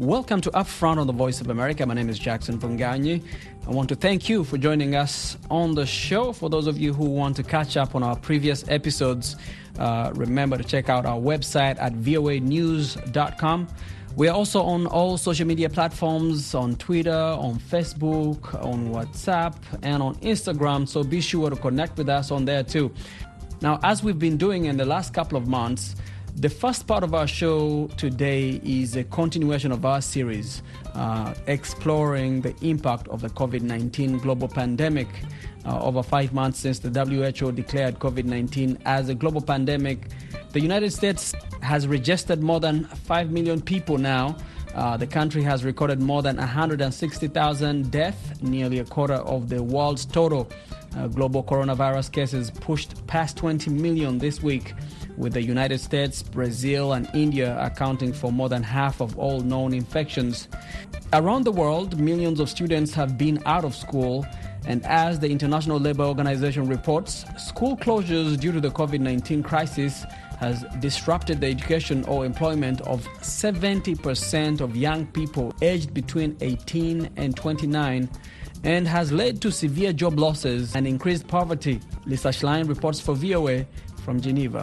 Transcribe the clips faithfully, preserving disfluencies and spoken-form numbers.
Welcome to Upfront on the Voice of America. My name is Jackson Vunganyi. I want to thank you for joining us on the show. For those of you who want to catch up on our previous episodes, uh, remember to check out our website at v o a news dot com. We are also on all social media platforms, on Twitter, on Facebook, on WhatsApp, and on Instagram, so be sure to connect with us on there too. Now, as we've been doing in the last couple of months, the first part of our show today is a continuation of our series uh, exploring the impact of the covid nineteen global pandemic. Uh, over five months since the W H O declared covid nineteen as a global pandemic, the United States has registered more than five million people now. Uh, the country has recorded more than one hundred sixty thousand deaths, nearly a quarter of the world's total. Uh, global coronavirus cases pushed past twenty million this week, with the United States, Brazil, and India accounting for more than half of all known infections. Around the world, millions of students have been out of school, and as the International Labour Organization reports, school closures due to the covid nineteen crisis has disrupted the education or employment of seventy percent of young people aged between eighteen and twenty-nine, and has led to severe job losses and increased poverty. Lisa Schlein reports for V O A from Geneva.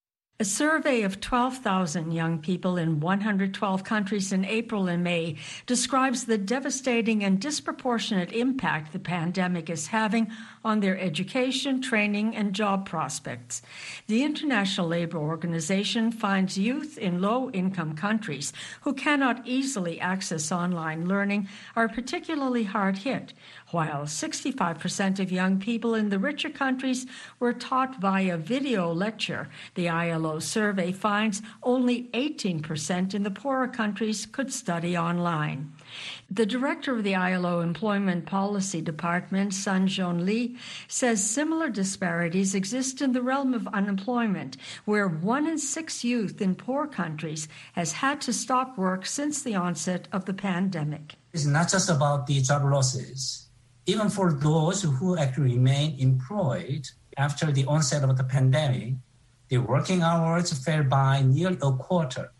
A survey of twelve thousand young people in one hundred twelve countries in April and May describes the devastating and disproportionate impact the pandemic is having on their education, training, and job prospects. The International Labour Organization finds youth in low-income countries who cannot easily access online learning are particularly hard hit, while sixty-five percent of young people in the richer countries were taught via video lecture. The I L O survey finds only eighteen percent in the poorer countries could study online. The director of the I L O Employment Policy Department, Sun-Joon Lee, says similar disparities exist in the realm of unemployment, where one in six youth in poor countries has had to stop work since the onset of the pandemic. It's not just about the job losses. Even for those who actually remain employed after the onset of the pandemic, the working hours fell by nearly a quarter.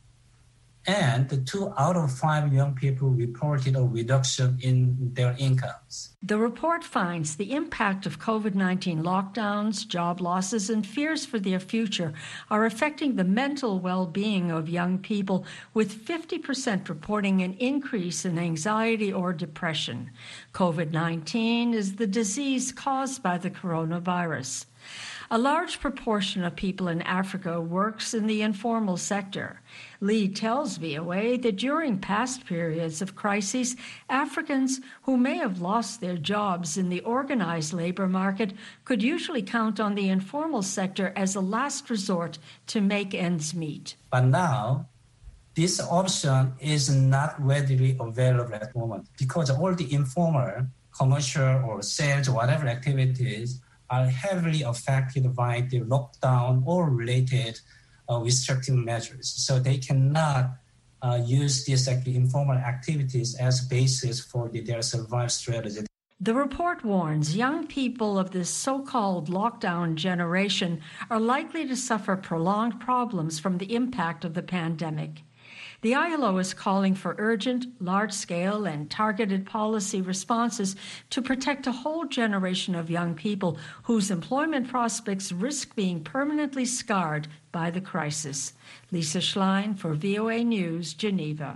And the two out of five young people reported a reduction in their incomes. The report finds the impact of covid nineteen lockdowns, job losses, and fears for their future are affecting the mental well-being of young people, with fifty percent reporting an increase in anxiety or depression. covid nineteen is the disease caused by the coronavirus. A large proportion of people in Africa works in the informal sector. Lee tells V O A that during past periods of crises, Africans who may have lost their jobs in the organized labor market could usually count on the informal sector as a last resort to make ends meet. But now, this option is not readily available at the moment because all the informal, commercial, or sales, or whatever activities are heavily affected by the lockdown or related uh, restrictive measures. So they cannot uh, use these like, informal activities as basis for the, their survival strategy. The report warns young people of this so-called lockdown generation are likely to suffer prolonged problems from the impact of the pandemic. The I L O is calling for urgent, large-scale, and targeted policy responses to protect a whole generation of young people whose employment prospects risk being permanently scarred by the crisis. Lisa Schlein for V O A News, Geneva.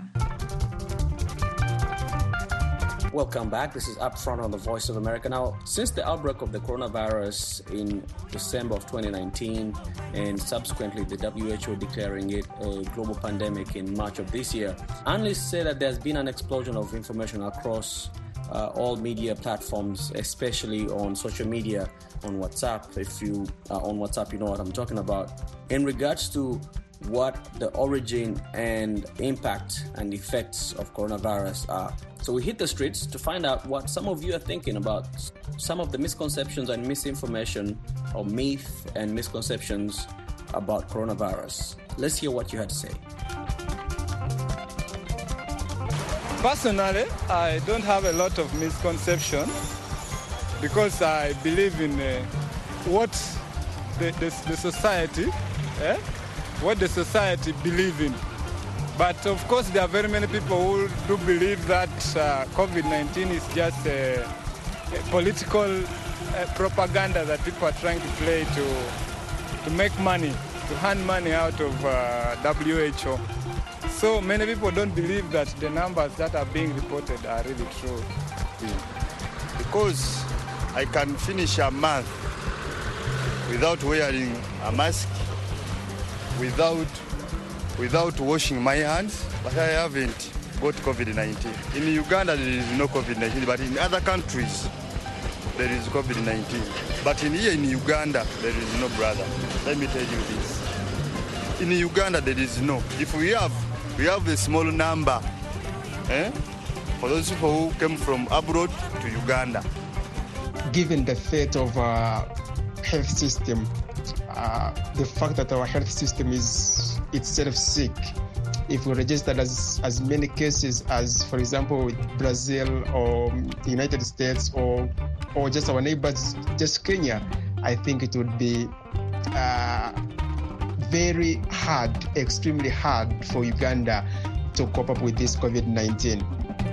Welcome back. This is Upfront on the Voice of America. Now, since the outbreak of the coronavirus in December of twenty nineteen and subsequently the W H O declaring it a global pandemic in March of this year, analysts say that there's been an explosion of information across uh, all media platforms, especially on social media, on WhatsApp. If you are on WhatsApp, you know what I'm talking about. In regards to what the origin and impact and effects of coronavirus are. So we hit the streets to find out what some of you are thinking about some of the misconceptions and misinformation or myth and misconceptions about coronavirus. Let's hear what you had to say. Personally, I don't have a lot of misconception because I believe in uh, what the, the, the society, eh? what the society believe in. But of course, there are very many people who do believe that uh, COVID nineteen is just a, a political uh, propaganda that people are trying to play to to make money, to hand money out of uh, W H O. So many people don't believe that the numbers that are being reported are really true. Because I can finish a month without wearing a mask, without without washing my hands, but I haven't got COVID nineteen. In Uganda, there is no COVID nineteen, but in other countries, there is COVID nineteen. But in here in Uganda, there is no, brother. Let me tell you this. In Uganda, there is no. If we have, we have a small number, eh, for those people who came from abroad to Uganda. Given the fate of our health system, uh, the fact that our health system is itself sick, if we registered as, as many cases as, for example, Brazil or United States or or just our neighbors, just Kenya, I think it would be uh, very hard, extremely hard for Uganda to cope up with this COVID nineteen.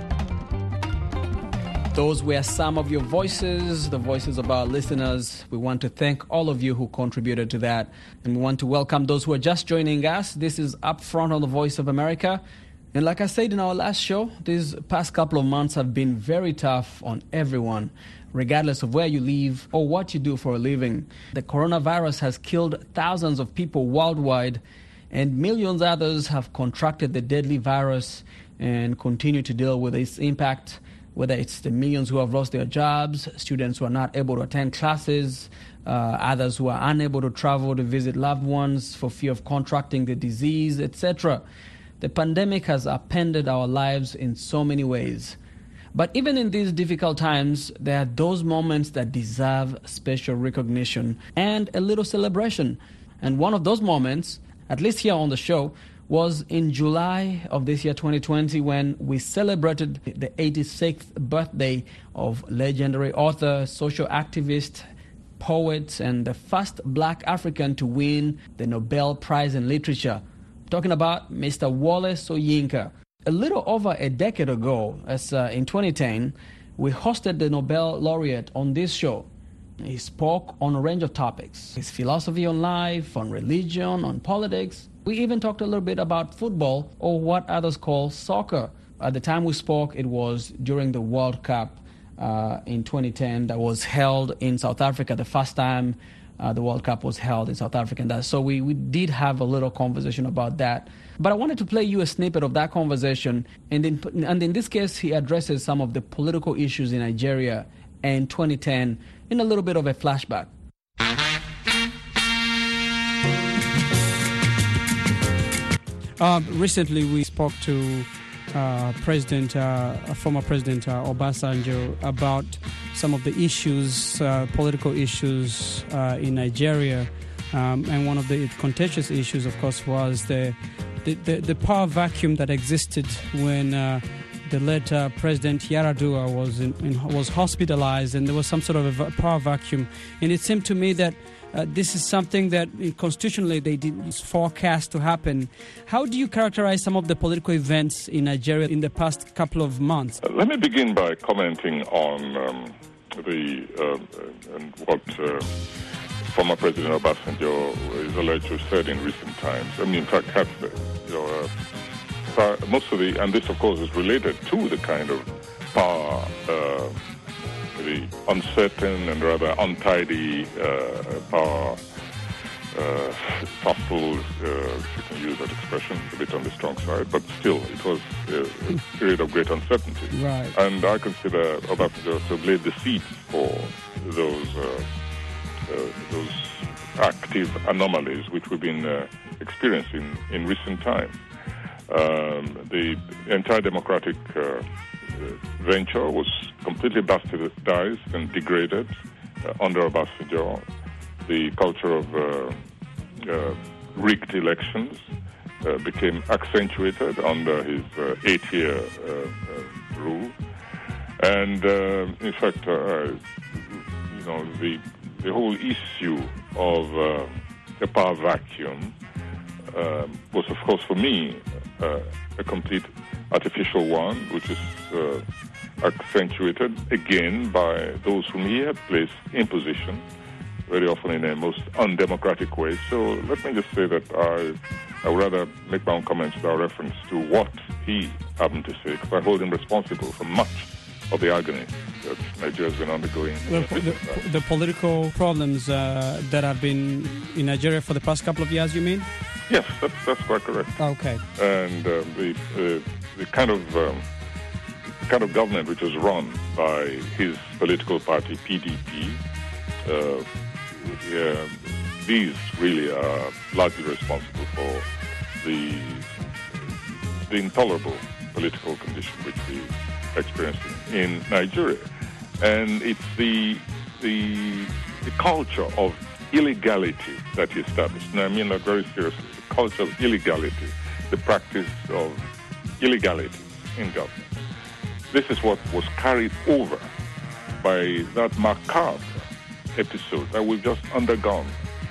Those were some of your voices, the voices of our listeners. We want to thank all of you who contributed to that. And we want to welcome those who are just joining us. This is Upfront on the Voice of America. And like I said in our last show, these past couple of months have been very tough on everyone, regardless of where you live or what you do for a living. The coronavirus has killed thousands of people worldwide, and millions others have contracted the deadly virus and continue to deal with its impact. Whether it's the millions who have lost their jobs, students who are not able to attend classes, uh, others who are unable to travel to visit loved ones for fear of contracting the disease, et cetera. The pandemic has upended our lives in so many ways. But even in these difficult times, there are those moments that deserve special recognition and a little celebration. And one of those moments, at least here on the show, was in July of this year, twenty twenty, when we celebrated the eighty-sixth birthday of legendary author, social activist, poet, and the first black African to win the Nobel Prize in Literature. I'm talking about Mister Wole Soyinka. A little over a decade ago, as uh, in twenty ten, we hosted the Nobel laureate on this show. He spoke on a range of topics: his philosophy on life, on religion, on politics. We even talked a little bit about football, or what others call soccer. At the time we spoke, it was during the World Cup uh, in twenty ten that was held in South Africa, the first time uh, the World Cup was held in South Africa. And that, so we, we did have a little conversation about that. But I wanted to play you a snippet of that conversation. And in, and in this case, he addresses some of the political issues in Nigeria in twenty ten in a little bit of a flashback. Uh, recently, we spoke to uh, President, uh, former President uh, Obasanjo about some of the issues, uh, political issues uh, in Nigeria, um, and one of the contentious issues, of course, was the the, the, the power vacuum that existed when uh, the late uh, President Yar'Adua was in, in, was hospitalized, and there was some sort of a power vacuum. And it seemed to me that Uh, this is something that uh, constitutionally they didn't forecast to happen. How do you characterize some of the political events in Nigeria in the past couple of months? Uh, let me begin by commenting on um, the uh, and what uh, former President Obasanjo is alleged to have said in recent times. I mean, in fact, have, you know, uh, most of the, and this of course is related to the kind of power. Uh, the uncertain and rather untidy uh, power, uh, thoughtful, uh, if you can use that expression, a bit on the strong side, but still it was a, a period of great uncertainty. Right. And I consider Obasanjo to have laid the seeds for those uh, uh, those active anomalies which we've been uh, experiencing in recent times. Um, the entire democratic uh, venture was completely bastardized and degraded uh, under Obasanjo. The culture of uh, uh, rigged elections uh, became accentuated under his uh, eight-year uh, uh, rule. And uh, in fact, uh, you know, the the whole issue of uh, the power vacuum um, was, of course, for me, uh, a complete artificial one, which is uh, accentuated again by those whom he had placed in position, very often in a most undemocratic way. So let me just say that I, I would rather make my own comments without reference to what he happened to say, because I hold him responsible for much of the agony that Nigeria has been undergoing. Well, the, the political problems uh, that have been in Nigeria for the past couple of years, you mean? Yes, that's, that's quite correct. Okay. And um, the, uh, the kind of um, kind of government which was run by his political party, P D P, uh, yeah, these really are largely responsible for the the intolerable political condition which we experiencing in Nigeria. And it's the, the the culture of illegality that he established. And I mean that very seriously. The culture of illegality, the practice of illegality in government. This is what was carried over by that macabre episode that we've just undergone,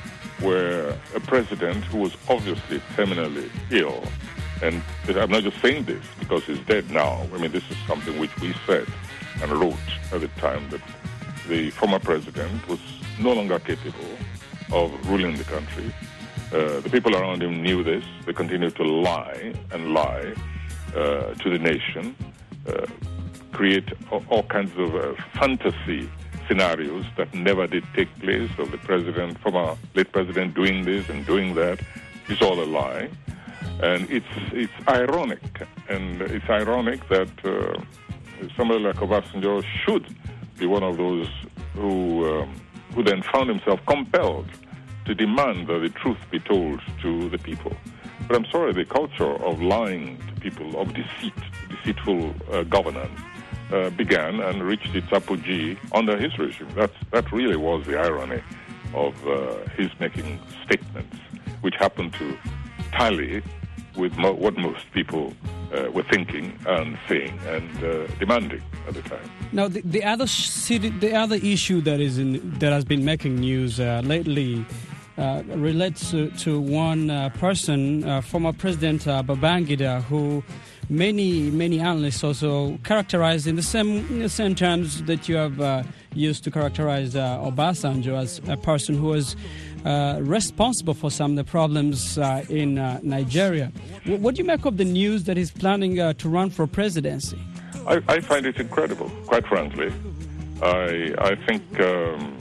where a president who was obviously terminally ill, and I'm not just saying this because he's dead now. I mean, this is something which we said and wrote at the time, that the former president was no longer capable of ruling the country. Uh, the people around him knew this. They continued to lie and lie uh, to the nation, uh, create all, all kinds of uh, fantasy scenarios that never did take place, of the president, former late president doing this and doing that. It's all a lie. And it's it's ironic, and it's ironic that uh, somebody like Obasanjo should be one of those who um, who then found himself compelled to demand that the truth be told to the people. But I'm sorry, the culture of lying to people, of deceit, deceitful uh, governance, uh, began and reached its apogee under his regime. That's, that really was the irony of uh, his making statements, which happened to tally with mo- what most people uh, were thinking and saying and uh, demanding at the time. Now, the, the other city, the other issue that is in, that has been making news uh, lately uh, relates to, to one uh, person, uh, former President uh, Babangida, who many many analysts also characterize in the same in the same terms that you have uh, used to characterize uh, Obasanjo, as a person who was Uh, responsible for some of the problems uh, in uh, Nigeria. W- what do you make of the news that he's planning uh, to run for presidency? I, I find it incredible, quite frankly. I I think um,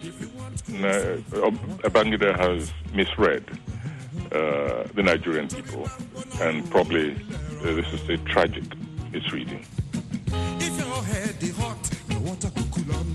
Babangida has misread uh, the Nigerian people, and probably uh, this is a tragic misreading. If your head is hot, the water could cool on.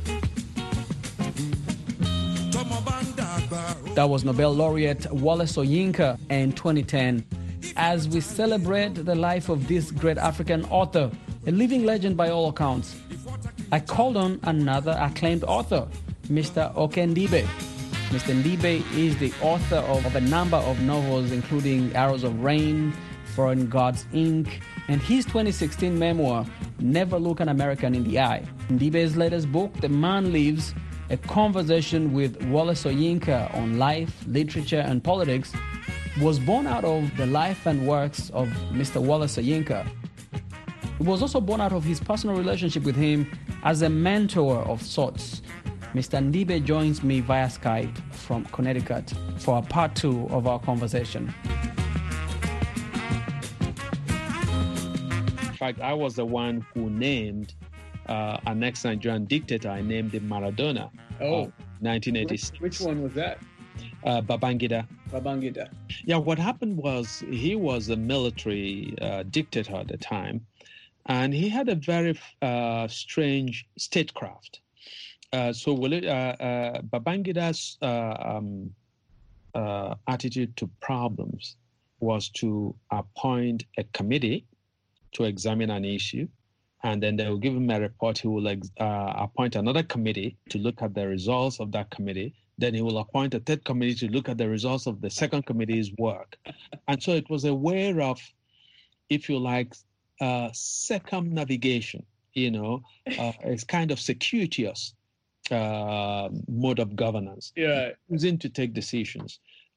That was Nobel laureate Wole Soyinka in twenty ten. As we celebrate the life of this great African author, a living legend by all accounts, I called on another acclaimed author, Mister Okendibe. Mister Ndibe is the author of, of a number of novels, including Arrows of Rain, Foreign Gods, Incorporated, and his twenty sixteen memoir, Never Look an American in the Eye. Ndibe's latest book, The Man Lives, a conversation with Wole Soyinka on life, literature, and politics, was born out of the life and works of Mister Wole Soyinka. It was also born out of his personal relationship with him as a mentor of sorts. Mister Ndibe joins me via Skype from Connecticut for a part two of our conversation. In fact, I was the one who named Uh, an ex-Nigerian dictator. I named him Maradona. Oh, uh, nineteen eighty-six. Which, which one was that? Uh, Babangida. Babangida. Yeah, what happened was he was a military uh, dictator at the time, and he had a very uh, strange statecraft. Uh, so will it, uh, uh, Babangida's uh, um, uh, attitude to problems was to appoint a committee to examine an issue, and then they will give him a report. He will uh, appoint another committee to look at the results of that committee. Then he will appoint a third committee to look at the results of the second committee's work. And so it was a way of, if you like, uh, circumnavigation, you know, uh, it's kind of circuitous uh, mode of governance. Yeah. Using to take decisions.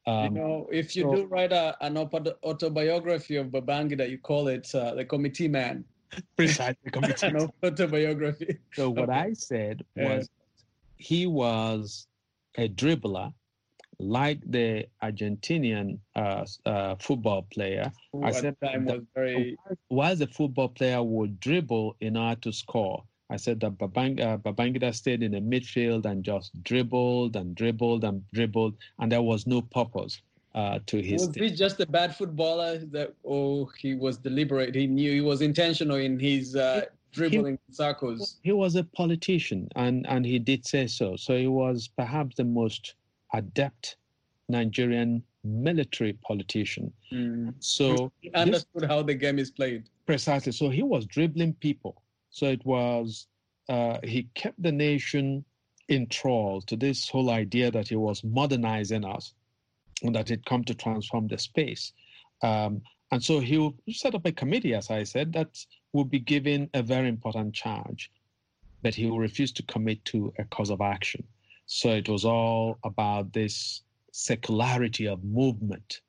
Um, you know, if you so, do write a, an autobiography of Babangida, you call it uh, the committee man. Precisely, committee. An autobiography. So what I said was uh, he was a dribbler, like the Argentinian uh, uh, football player. Who I said that time was very... while the football player would dribble in order to score, I said that Babang, uh, Babangida stayed in the midfield and just dribbled and dribbled and dribbled, and there was no purpose uh, to his... Was he just a bad footballer, that, or he was deliberate? He knew he was intentional in his uh, dribbling he, circles? He was a politician, and, and he did say so. So he was perhaps the most adept Nigerian military politician. Mm. So he understood this, how the game is played. Precisely. So he was dribbling people. So it was, uh, he kept the nation enthralled to this whole idea that he was modernizing us and that he'd come to transform the space. Um, and so he will set up a committee, as I said, that will be given a very important charge, but he will refuse to commit to a course of action. So it was all about this secularity of movement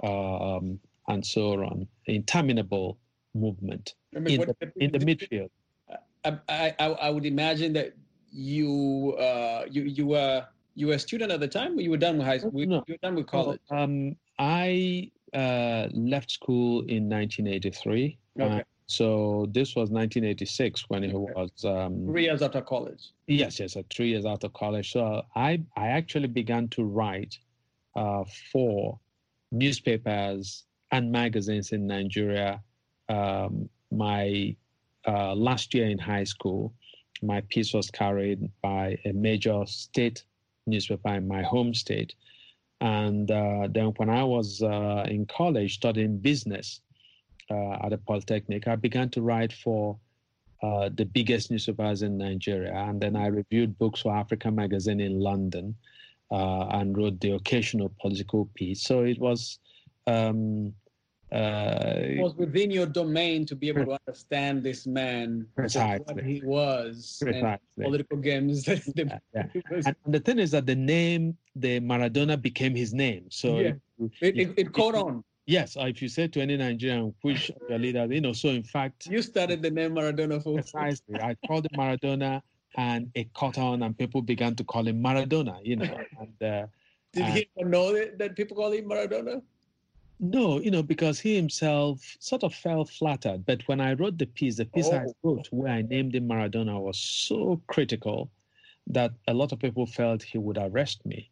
um, and so on, interminable movement I mean, in, the, in the midfield. I, I, I would imagine that you uh, you you were you were a student at the time, or you were done with high school. No. You were done with college. Um, I uh, left school in nineteen eighty-three. Okay. Uh, so this was nineteen eighty-six when it was um, three years after college. Yes, yes, uh, three years after college. So I I actually began to write uh, for newspapers and magazines in Nigeria. Um, my Uh, last year in high school, my piece was carried by a major state newspaper in my home state. And uh, then when I was uh, in college studying business uh, at a polytechnic, I began to write for uh, the biggest newspapers in Nigeria. And then I reviewed books for Africa Magazine in London uh, and wrote the occasional political piece. So it was... Um, Uh, it was within your domain to be able to understand this man, precisely what he was, precisely. And political games. That the, yeah, yeah. And the thing is that the name, the Maradona became his name. So yeah. it, it, it caught on. Yes, if you say to any Nigerian, which your leader, you know, so in fact... You started the name Maradona for... Precisely. I called him Maradona and it caught on and people began to call him Maradona, you know. And, uh, Did and, he know that, that people call him Maradona? No, you know, because he himself sort of felt flattered. But when I wrote the piece, the piece oh. I wrote where I named him Maradona was so critical that a lot of people felt he would arrest me.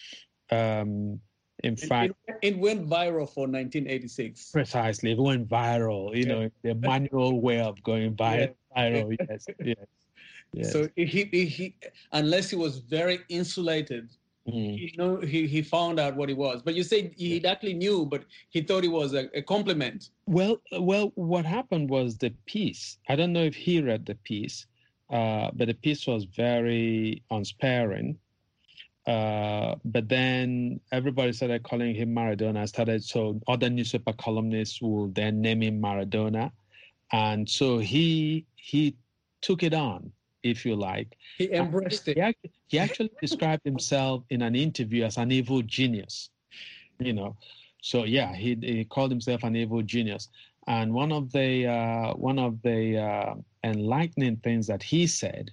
Um, in it, fact... It, it went viral for nineteen eighty-six. Precisely. It went viral, you yeah. know, the manual way of going viral. Yeah. viral yes, yes, yes. So he, he, he, unless he was very insulated, Mm. He, know, he he found out what he was, but you say he actually knew, but he thought it was a, a compliment. Well, well, what happened was the piece. I don't know if he read the piece, uh, but the piece was very unsparing. Uh, but then everybody started calling him Maradona. Started so other newspaper columnists would then name him Maradona, and so he he took it on, if you like. He embraced it. He actually, he actually described himself in an interview as an evil genius, you know. So yeah, he, he called himself an evil genius. And one of the uh, one of the uh, enlightening things that he said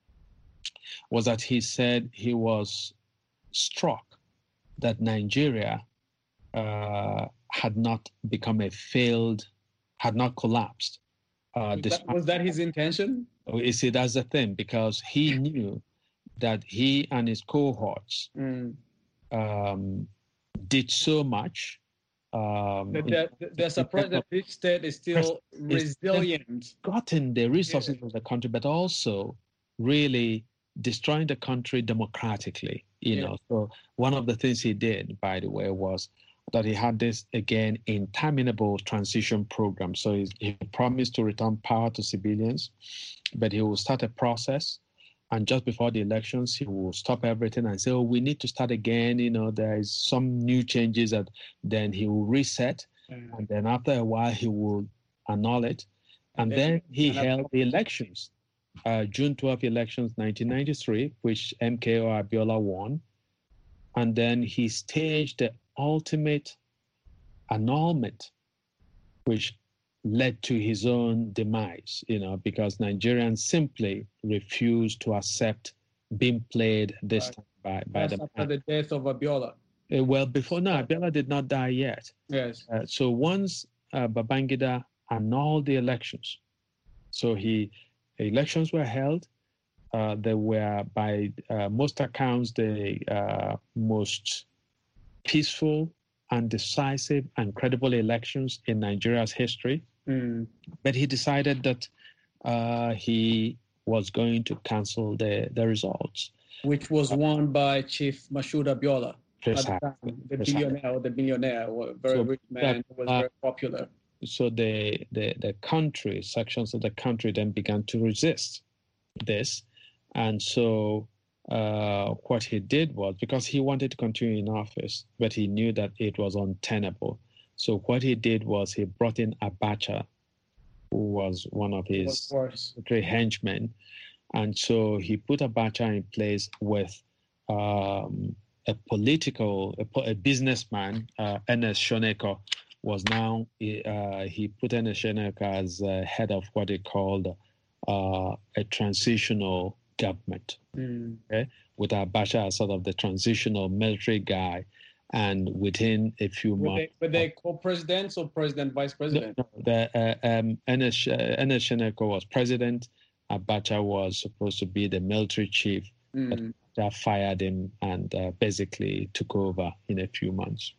was that he said he was struck that Nigeria uh, had not become a failed, had not collapsed. Uh, was, that, was that his intention? You see, that's the thing, because he knew that he and his cohorts mm. um, did so much. Um, they're, they're surprised that this state is still resilient. Gotten the resources yeah. of the country, but also really destroying the country democratically. You yeah. know, so one of the things he did, by the way, was that he had this, again, interminable transition program. So he, he promised to return power to civilians, but he will start a process. And just before the elections, he will stop everything and say, oh, we need to start again. You know, there is some new changes that then he will reset. Mm-hmm. And then after a while, he will annul it. And, and then, then he held the elections, uh, June twelfth elections, nineteen ninety-three, which M K O Abiola won. And then he staged the ultimate annulment, which led to his own demise, you know, because Nigerians simply refused to accept being played this Right. time by, by That's the after the death of Abiola. Uh, well, before, no, Abiola did not die yet. Yes. Uh, so once uh, Babangida annulled the elections, so he, elections were held, uh, they were by uh, most accounts the uh, most peaceful and decisive and credible elections in Nigeria's history. Mm. But he decided that uh, he was going to cancel the, the results. Which was won by Chief Mashoud Abiola. Precisely. At the time, the Precisely. billionaire or the millionaire, a very So rich man who was that, uh, very popular. So the, the, the country, sections of the country then began to resist this. And so uh, what he did was, because he wanted to continue in office, but he knew that it was untenable. So what he did was he brought in Abacha, who was one of his three henchmen. And so he put Abacha in place with um, a political, a, a businessman, uh, Ernest Shoneko, was now, uh, he put Ernest Shoneko as uh, head of what he called uh, a transitional government, mm. okay? With Abacha as sort of the transitional military guy. And within a few were months... They, were they co-presidents or president, vice president? No, no, the, uh, um, Ernest, uh, Ernest Shoneko was president. Abacha was supposed to be the military chief, mm. but Abacha fired him and uh, basically took over in a few months.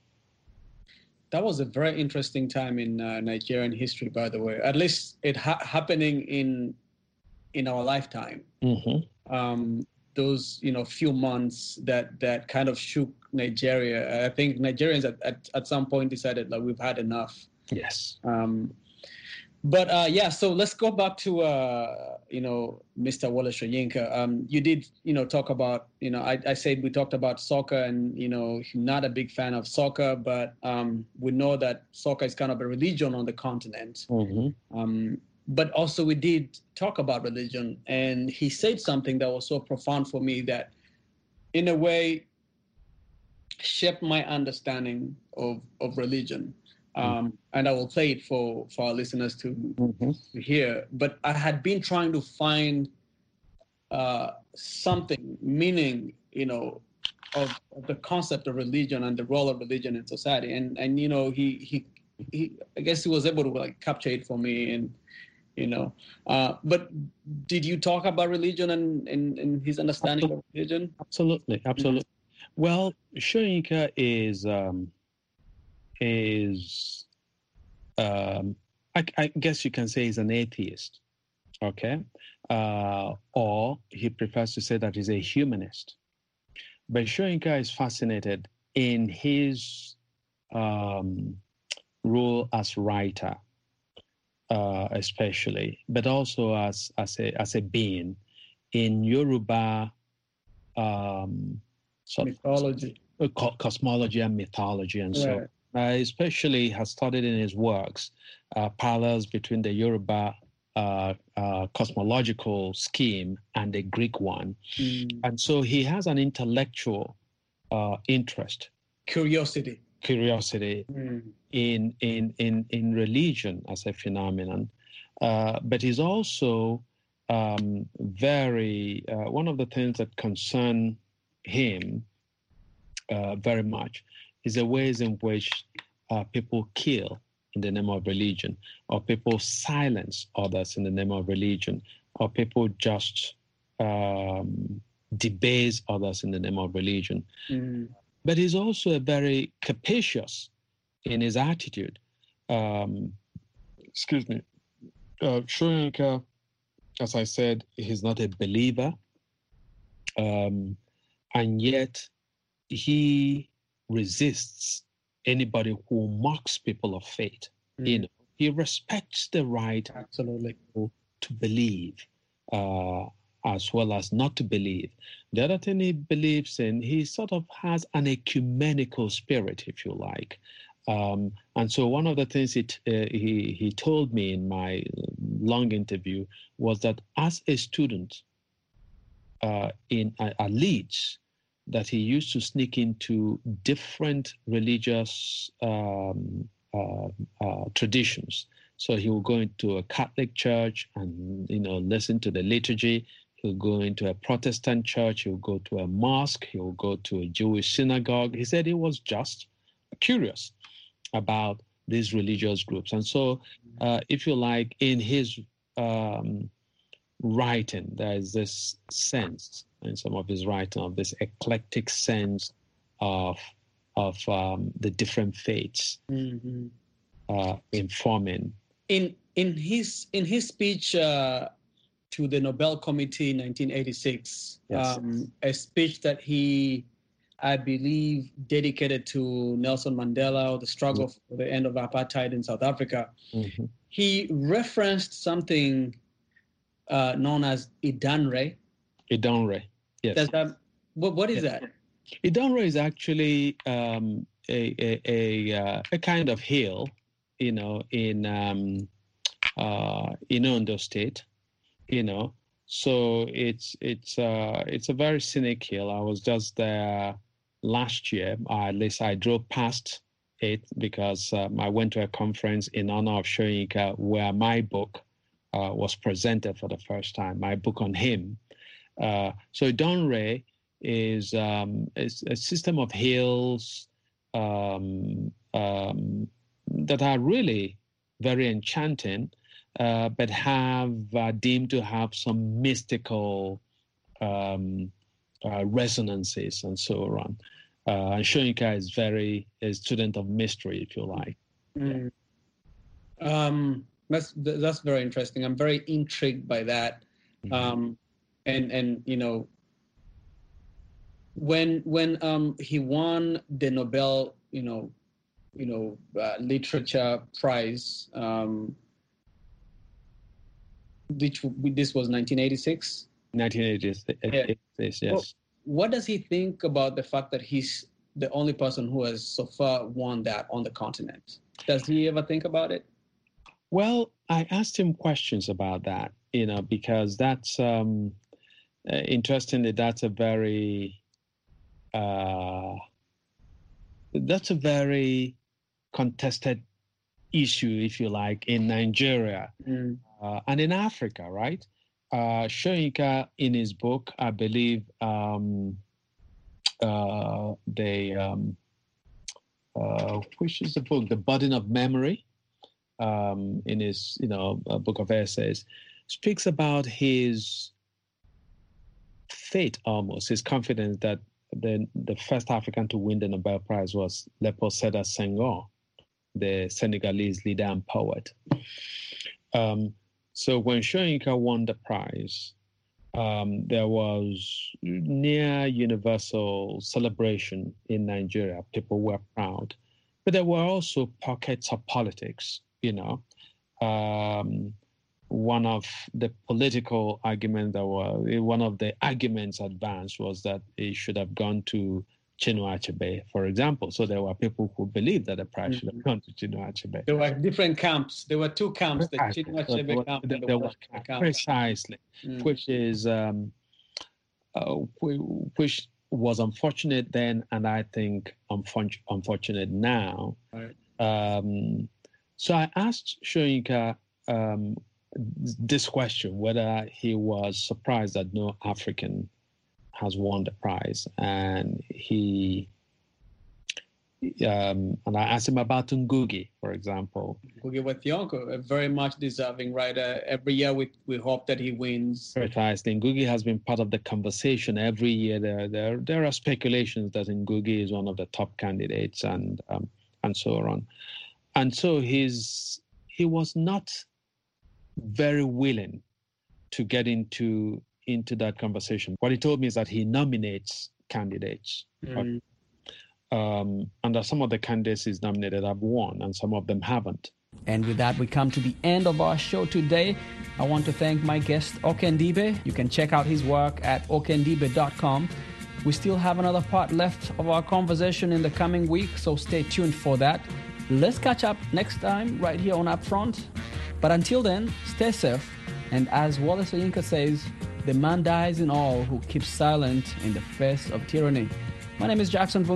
That was a very interesting time in uh, Nigerian history, by the way. At least it ha- happening in in our lifetime. Mm-hmm. Um, those, you know, few months that that kind of shook Nigeria. I think Nigerians at, at, at some point decided like we've had enough. Yes. Um, But uh, yeah, so let's go back to uh, you know Mister Wole Soyinka. Um, you did you know talk about you know I, I said we talked about soccer, and you know not a big fan of soccer, but um, we know that soccer is kind of a religion on the continent. Mm-hmm. Um, but also we did talk about religion, and he said something that was so profound for me that, in a way, shaped my understanding of of religion. Um, and I will play it for, for our listeners to, mm-hmm. to hear. But I had been trying to find uh, something, meaning, you know, of, of the concept of religion and the role of religion in society. And, and you know, he, he, he, I guess he was able to, like, capture it for me. And, you know, uh, but did you talk about religion and, and, and his understanding Absolutely. of religion? Absolutely, absolutely. Mm-hmm. Well, Soyinka is... Um, is, um, I, I guess you can say he's an atheist, okay? Uh, or he prefers to say that he's a humanist. But Soyinka is fascinated in his um, role as writer, uh, especially, but also as, as, a, as a being in Yoruba um, sort mythology. Of, uh, cosmology and mythology and so right. Uh, especially has studied in his works uh, parallels between the Yoruba uh, uh, cosmological scheme and the Greek one. Mm. And so he has an intellectual uh, interest. Curiosity. Curiosity mm. in, in, in, in religion as a phenomenon. Uh, but he's also um, very, uh, one of the things that concern him uh, very much is the ways in which uh, people kill in the name of religion, or people silence others in the name of religion, or people just um, debase others in the name of religion. Mm. But he's also a very capacious in his attitude. Um, excuse me. Uh, Soyinka, as I said, he's not a believer, um, and yet he resists anybody who mocks people of faith. Mm. You know, he respects the right absolutely to, to believe uh, as well as not to believe. The other thing he believes in, he sort of has an ecumenical spirit, if you like. Um, and so one of the things it, uh, he, he told me in my long interview was that as a student uh, in uh, at Leeds, that he used to sneak into different religious um, uh, uh, traditions. So he will go into a Catholic church and, you know, listen to the liturgy. He'll go into a Protestant church. He'll go to a mosque. He'll go to a Jewish synagogue. He said he was just curious about these religious groups. And so, uh, if you like, in his um, writing, there is this sense in some of his writing of this eclectic sense of of um, the different faiths mm-hmm. uh, informing. In in his in his speech uh, to the Nobel Committee in nineteen eighty-six, yes. um, a speech that he, I believe, dedicated to Nelson Mandela or the struggle mm-hmm. for the end of apartheid in South Africa, mm-hmm. he referenced something uh, known as Idanre. Idanre, yes. Does that, what, what is yes. that? Idanre is actually um, a a a, uh, a kind of hill, you know, in um, uh, in Ondo State, you know. So it's it's uh, it's a very scenic hill. I was just there last year. Uh, at least I drove past it because um, I went to a conference in honor of Soyinka where my book uh, was presented for the first time. My book on him. Uh, so Idanre is, um, is a system of hills um, um, that are really very enchanting, uh, but have uh, deemed to have some mystical um, uh, resonances and so on. Uh, and Soyinka is very a student of mystery, if you like. Mm. Um, that's that's very interesting. I'm very intrigued by that. Mm-hmm. Um, and and you know, when when um, he won the Nobel, you know, you know, uh, literature prize. Um, which this was nineteen eighty-six. nineteen eighty-six, Yeah. yes. Well, what does he think about the fact that he's the only person who has so far won that on the continent? Does he ever think about it? Well, I asked him questions about that, you know, because that's um, uh, interestingly, that's a very uh, that's a very contested issue, if you like, in Nigeria mm. uh, and in Africa, right? Uh, Soyinka, in his book, I believe, um, uh, they, um, uh, which is the book, The Burden of Memory, um, in his, you know, a book of essays, speaks about his fate almost, his confidence that the the first African to win the Nobel Prize was Léopold Sédar Senghor, the Senegalese leader and poet. Um, So when Soyinka won the prize, um, there was near universal celebration in Nigeria. People were proud. But there were also pockets of politics, you know. Um, one of the political arguments that were, one of the arguments advanced was that it should have gone to Chinua Achebe, for example. So there were people who believed that the prize mm-hmm. should have gone to Chinua Achebe. There were different camps. There were two camps, the Chinua Achebe camp and the Washington camp. Precisely, mm. which is um, uh, which was unfortunate then, and I think unfor- unfortunate now. Right. Um, so I asked Soyinka um, this question, whether he was surprised that no African has won the prize, and he um, and I asked him about Ngugi, for example. Ngugi wa Thiong'o, a very much deserving writer. Every year we we hope that he wins. Precisely, Ngugi has been part of the conversation every year. There there there are speculations that Ngugi is one of the top candidates, and um, and so on, and so he's he was not very willing to get into. into that conversation. What he told me is that he nominates candidates. Mm. Um, and that some of the candidates he's nominated have won and some of them haven't. And with that, we come to the end of our show today. I want to thank my guest, Okendibe. You can check out his work at okendibe dot com. We still have another part left of our conversation in the coming week, so stay tuned for that. Let's catch up next time right here on Upfront. But until then, stay safe. And as Wole Soyinka says, The man dies in all who keeps silent in the face of tyranny. My name is Jackson Von